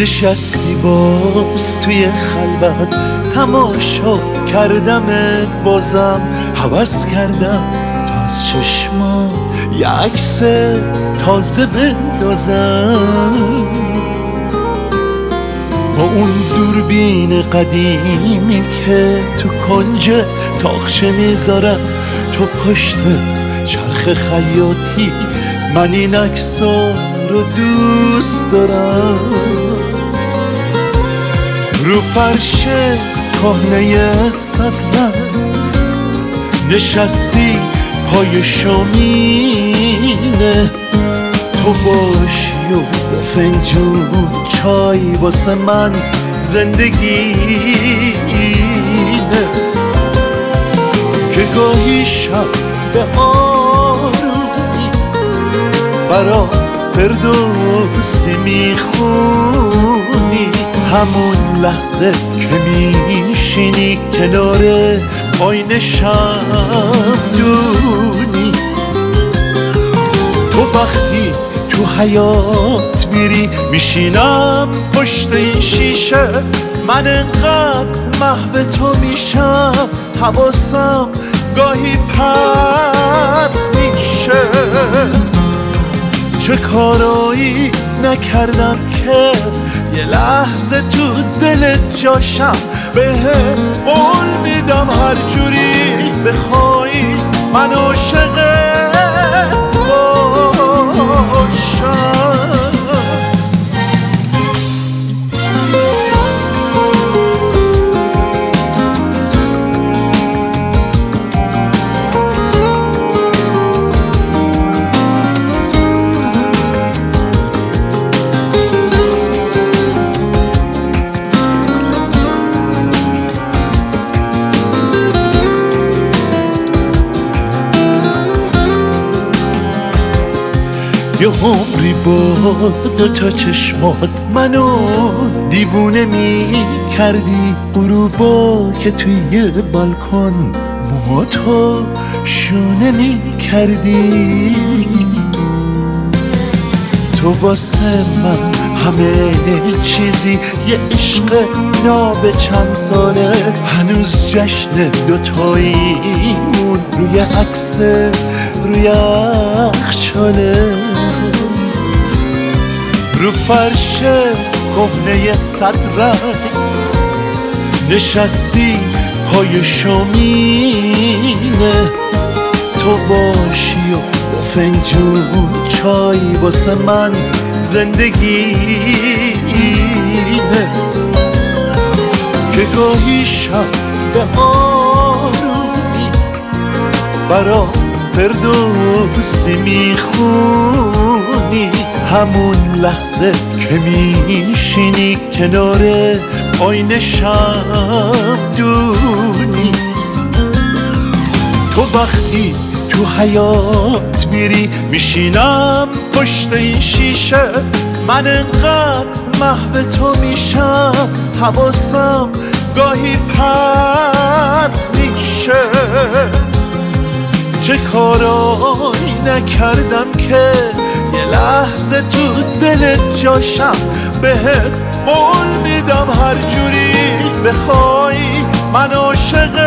نشستی باز توی خلوت، تماشا کردمت بازم، هوس کردم تا از چشما یه عکس تازه بندازم. با اون دوربین قدیمی که تو کنج تاقچه میذارم، تو پشت چرخ خیاطی، من این عکسا رو دوست دارم. رو فرش کهنه صدرت نشستی پای شومینه، تو باشی و فنجون چای واسه من زندگی اینه که گاهی شب به آرومی برا فردوسی میخونی، همون لحظه که میشینی کنار آینه شمدونی. تو وقتی تو حیات میری میشینم پشت این شیشه، من انقدر محو تو میشم حواسم گاهی پرت میشه. چه کارایی نکردم که یه لحظه تو دلت جاشم، بهت قول میدم هر جوری بخوای من عاشقت باشم. یه عمری با دوتا چشمات منو دیوونه می کردی، غروبا که توی بالکن موهاتو شونه می کردی. تو واسه من همه چیزی، یه عشق ناب چند ساله، هنوز جشن دوتاییمون روی عکس روی یخچاله. رو فرش کهنه صدرت نشستی پای شومینه، تو باشی و فنجون چای واسه من زندگی اینه که گاهی شب به آرومی برا فردوسی میخونی، همون لحظه که میشینی کنار آینه شمدونی. تو وقتی تو حیات میری میشینم پشت این شیشه، من انقدر محو تو میشم حواسم گاهی پرت میشه. چه کارایی نکردم که یه لحظه تو دلت جاشم، بهت قول میدم هر جوری بخوای من عاشقت